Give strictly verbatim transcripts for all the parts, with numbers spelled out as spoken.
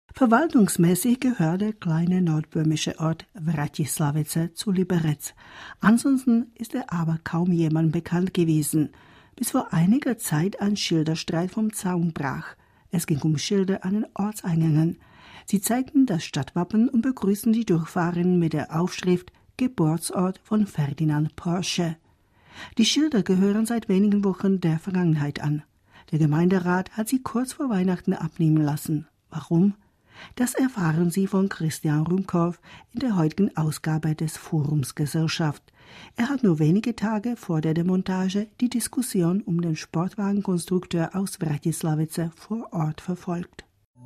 Verwaltungsmäßig gehört der kleine nordböhmische Ort Vratislavice zu Liberec. Ansonsten ist er aber kaum jemandem bekannt gewesen, bis vor einiger Zeit ein Schilderstreit vom Zaun brach. Es ging um Schilder an den Ortseingängen. Sie zeigten das Stadtwappen und begrüßten die Durchfahrenden mit der Aufschrift Geburtsort von Ferdinand Porsche. Die Schilder gehören seit wenigen Wochen der Vergangenheit an. Der Gemeinderat hat sie kurz vor Weihnachten abnehmen lassen. Warum? Das erfahren Sie von Christian Rumkorff in der heutigen Ausgabe des Forums Gesellschaft. Er hat nur wenige Tage vor der Demontage die Diskussion um den Sportwagenkonstrukteur aus Vratislavice vor Ort verfolgt.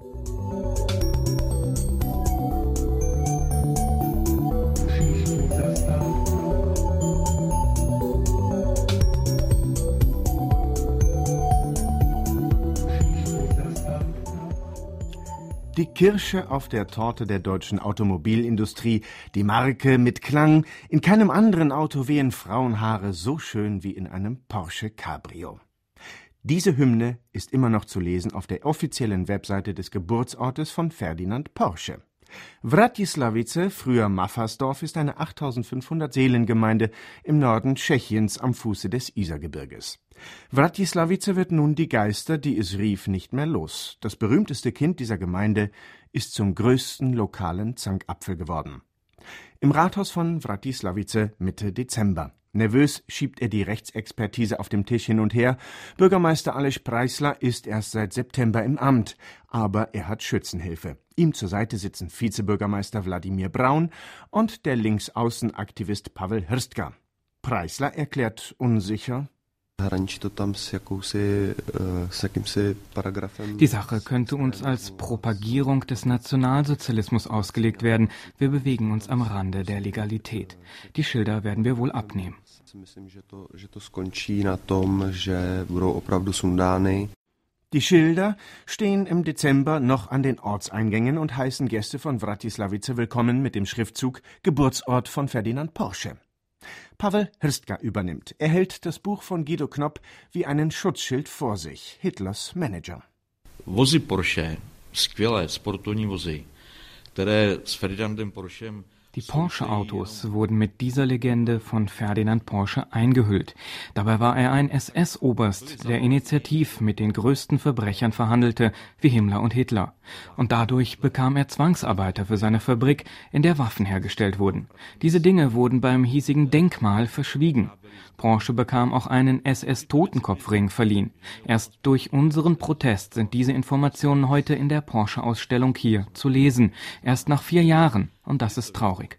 Die Kirsche auf der Torte der deutschen Automobilindustrie, die Marke mit Klang. In keinem anderen Auto wehen Frauenhaare so schön wie in einem Porsche Cabrio. Diese Hymne ist immer noch zu lesen auf der offiziellen Webseite des Geburtsortes von Ferdinand Porsche. Vratislavice, früher Maffarsdorf, ist eine achttausendfünfhundert Seelengemeinde im Norden Tschechiens am Fuße des Isergebirges. Vratislavice wird nun die Geister, die es rief, nicht mehr los. Das berühmteste Kind dieser Gemeinde ist zum größten lokalen Zankapfel geworden. Im Rathaus von Vratislavice Mitte Dezember. Nervös schiebt er die Rechtsexpertise auf dem Tisch hin und her. Bürgermeister Aleš Preissler ist erst seit September im Amt, aber er hat Schützenhilfe. Ihm zur Seite sitzen Vizebürgermeister Wladimír Braun und der Linksaußenaktivist Pavel Hrstka. Preissler erklärt unsicher: Die Sache könnte uns als Propagierung des Nationalsozialismus ausgelegt werden. Wir bewegen uns am Rande der Legalität. Die Schilder werden wir wohl abnehmen. Die Schilder stehen im Dezember noch an den Ortseingängen und heißen Gäste von Vratislavice willkommen mit dem Schriftzug Geburtsort von Ferdinand Porsche. Pavel Hrstka übernimmt. Er hält das Buch von Guido Knopp wie einen Schutzschild vor sich. Hitlers Manager. Vozy Porsche, skvělé sportovní vozy, které s Ferdinandem Porschem. Die Porsche-Autos wurden mit dieser Legende von Ferdinand Porsche eingehüllt. Dabei war er ein S S-Oberst, der initiativ mit den größten Verbrechern verhandelte, wie Himmler und Hitler. Und dadurch bekam er Zwangsarbeiter für seine Fabrik, in der Waffen hergestellt wurden. Diese Dinge wurden beim hiesigen Denkmal verschwiegen. Porsche bekam auch einen S S-Totenkopfring verliehen. Erst durch unseren Protest sind diese Informationen heute in der Porsche-Ausstellung hier zu lesen. Erst nach vier Jahren. Und das ist traurig.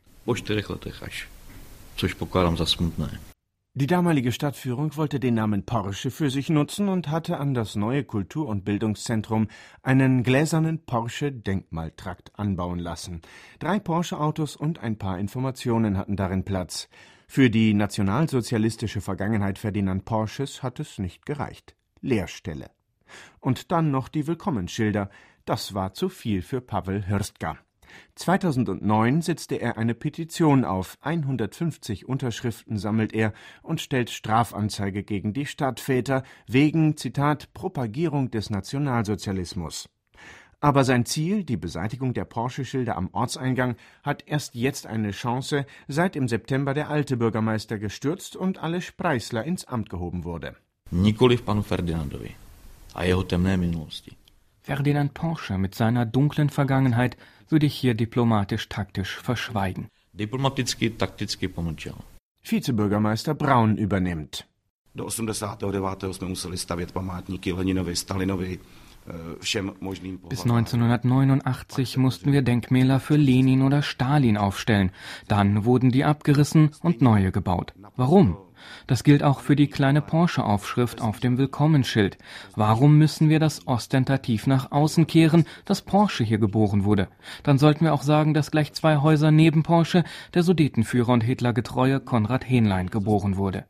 Die damalige Stadtführung wollte den Namen Porsche für sich nutzen und hatte an das neue Kultur- und Bildungszentrum einen gläsernen Porsche-Denkmaltrakt anbauen lassen. Drei Porsche-Autos und ein paar Informationen hatten darin Platz. Für die nationalsozialistische Vergangenheit Ferdinand Porsches hat es nicht gereicht. Leerstelle. Und dann noch die Willkommensschilder. Das war zu viel für Pavel Hrstka. zweitausendneun setzte er eine Petition auf. hundertfünfzig Unterschriften sammelt er und stellt Strafanzeige gegen die Stadtväter wegen, Zitat, Propagierung des Nationalsozialismus. Aber sein Ziel, die Beseitigung der Porsche-Schilder am Ortseingang, hat erst jetzt eine Chance, seit im September der alte Bürgermeister gestürzt und Aleš Preissler ins Amt gehoben wurde. Nikoliv panu Ferdinandovi a jeho temné minulosti. Ferdinand Porsche mit seiner dunklen Vergangenheit würde ich hier diplomatisch-taktisch verschweigen. Diplomaticky, takticky pomlčel. Vizebürgermeister Braun übernimmt. Do osmdesátého devátého jsme museli stavět památníky Leninovi, Stalinovi. Bis neunzehnhundertneunundachtzig mussten wir Denkmäler für Lenin oder Stalin aufstellen. Dann wurden die abgerissen und neue gebaut. Warum? Das gilt auch für die kleine Porsche-Aufschrift auf dem Willkommensschild. Warum müssen wir das ostentativ nach außen kehren, dass Porsche hier geboren wurde? Dann sollten wir auch sagen, dass gleich zwei Häuser neben Porsche der Sudetenführer und Hitlergetreue Konrad Henlein geboren wurde.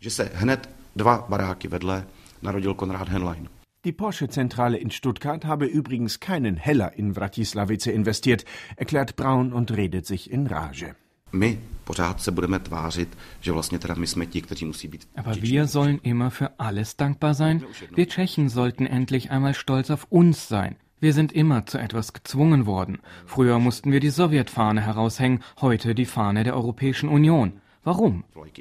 Die Porsche-Zentrale in Stuttgart habe übrigens keinen Heller in Vratislavice investiert, erklärt Braun und redet sich in Rage. Aber wir sollen immer für alles dankbar sein. Wir Tschechen sollten endlich einmal stolz auf uns sein. Wir sind immer zu etwas gezwungen worden. Früher mussten wir die Sowjetfahne heraushängen, heute die Fahne der Europäischen Union. Warum?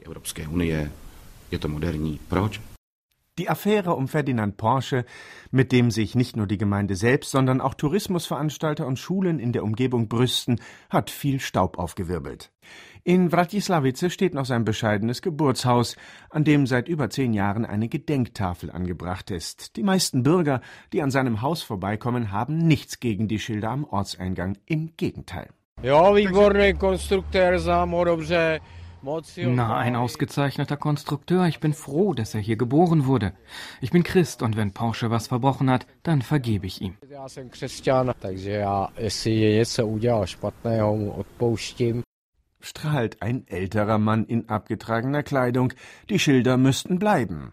Die Affäre um Ferdinand Porsche, mit dem sich nicht nur die Gemeinde selbst, sondern auch Tourismusveranstalter und Schulen in der Umgebung brüsten, hat viel Staub aufgewirbelt. In Vratislavice steht noch sein bescheidenes Geburtshaus, an dem seit über zehn Jahren eine Gedenktafel angebracht ist. Die meisten Bürger, die an seinem Haus vorbeikommen, haben nichts gegen die Schilder am Ortseingang. Im Gegenteil. Jo, výborný konstruktér, znám ho dobře. Na, ein ausgezeichneter Konstrukteur. Ich bin froh, dass er hier geboren wurde. Ich bin Christ und wenn Porsche was verbrochen hat, dann vergebe ich ihm. Strahlt ein älterer Mann in abgetragener Kleidung. Die Schilder müssten bleiben.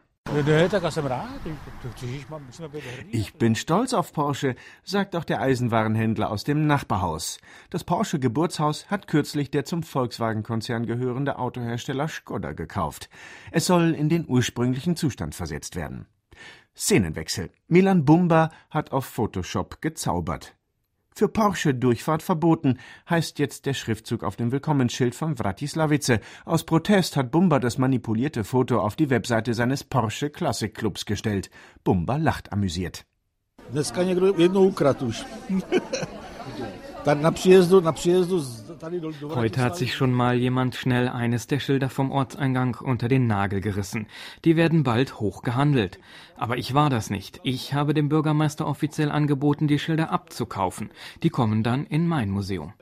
Ich bin stolz auf Porsche, sagt auch der Eisenwarenhändler aus dem Nachbarhaus. Das Porsche-Geburtshaus hat kürzlich der zum Volkswagen-Konzern gehörende Autohersteller Škoda gekauft. Es soll in den ursprünglichen Zustand versetzt werden. Szenenwechsel. Milan Bumba hat auf Photoshop gezaubert. Für Porsche Durchfahrt verboten, heißt jetzt der Schriftzug auf dem Willkommensschild von Vratislavice. Aus Protest hat Bumba das manipulierte Foto auf die Webseite seines Porsche Classic Clubs gestellt. Bumba lacht amüsiert. Heute hat sich schon mal jemand schnell eines der Schilder vom Ortseingang unter den Nagel gerissen. Die werden bald hoch gehandelt. Aber ich war das nicht. Ich habe dem Bürgermeister offiziell angeboten, die Schilder abzukaufen. Die kommen dann in mein Museum.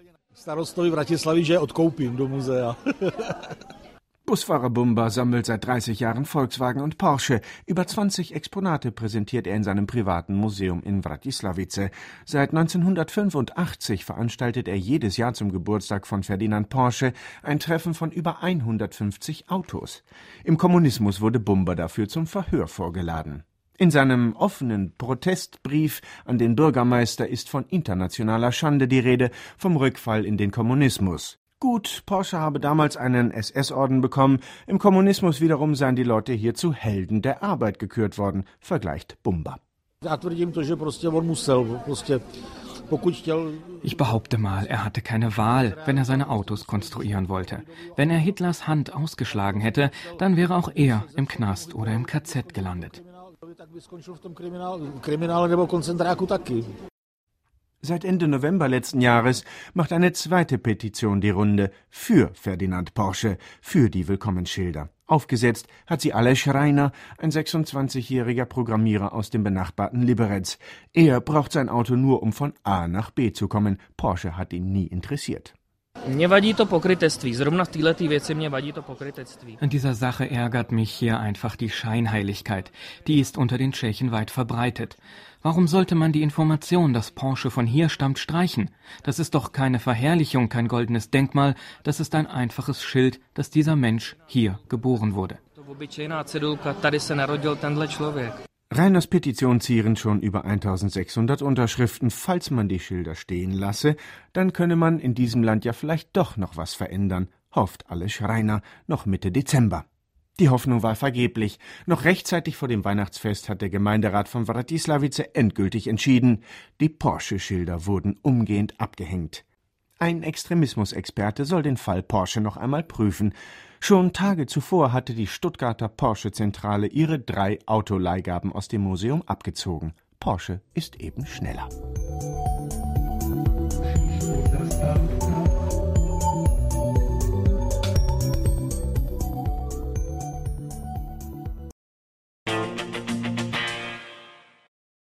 Busfahrer Bumba sammelt seit dreißig Jahren Volkswagen und Porsche. Über zwanzig Exponate präsentiert er in seinem privaten Museum in Vratislavice. Seit neunzehnhundertfünfundachtzig veranstaltet er jedes Jahr zum Geburtstag von Ferdinand Porsche ein Treffen von über hundertfünfzig Autos. Im Kommunismus wurde Bumba dafür zum Verhör vorgeladen. In seinem offenen Protestbrief an den Bürgermeister ist von internationaler Schande die Rede, vom Rückfall in den Kommunismus. Gut, Porsche habe damals einen S S-Orden bekommen, im Kommunismus wiederum seien die Leute hier zu Helden der Arbeit gekürt worden, vergleicht Bumba. Ich behaupte mal, er hatte keine Wahl, wenn er seine Autos konstruieren wollte. Wenn er Hitlers Hand ausgeschlagen hätte, dann wäre auch er im Knast oder im K Z gelandet. Seit Ende November letzten Jahres macht eine zweite Petition die Runde für Ferdinand Porsche, für die Willkommensschilder. Aufgesetzt hat sie Aleš Reiner, ein sechsundzwanzigjähriger Programmierer aus dem benachbarten Liberec. Er braucht sein Auto nur, um von A nach B zu kommen. Porsche hat ihn nie interessiert. An dieser Sache ärgert mich hier einfach die Scheinheiligkeit. Die ist unter den Tschechen weit verbreitet. Warum sollte man die Information, dass Porsche von hier stammt, streichen? Das ist doch keine Verherrlichung, kein goldenes Denkmal. Das ist ein einfaches Schild, dass dieser Mensch hier geboren wurde. Reiners Petition zieren schon über eintausendsechshundert Unterschriften. Falls man die Schilder stehen lasse, dann könne man in diesem Land ja vielleicht doch noch was verändern, hofft Aleš Reiner noch Mitte Dezember. Die Hoffnung war vergeblich. Noch rechtzeitig vor dem Weihnachtsfest hat der Gemeinderat von Vratislavice endgültig entschieden. Die Porsche-Schilder wurden umgehend abgehängt. Ein Extremismusexperte soll den Fall Porsche noch einmal prüfen. Schon Tage zuvor hatte die Stuttgarter Porsche-Zentrale ihre drei Autoleihgaben aus dem Museum abgezogen. Porsche ist eben schneller.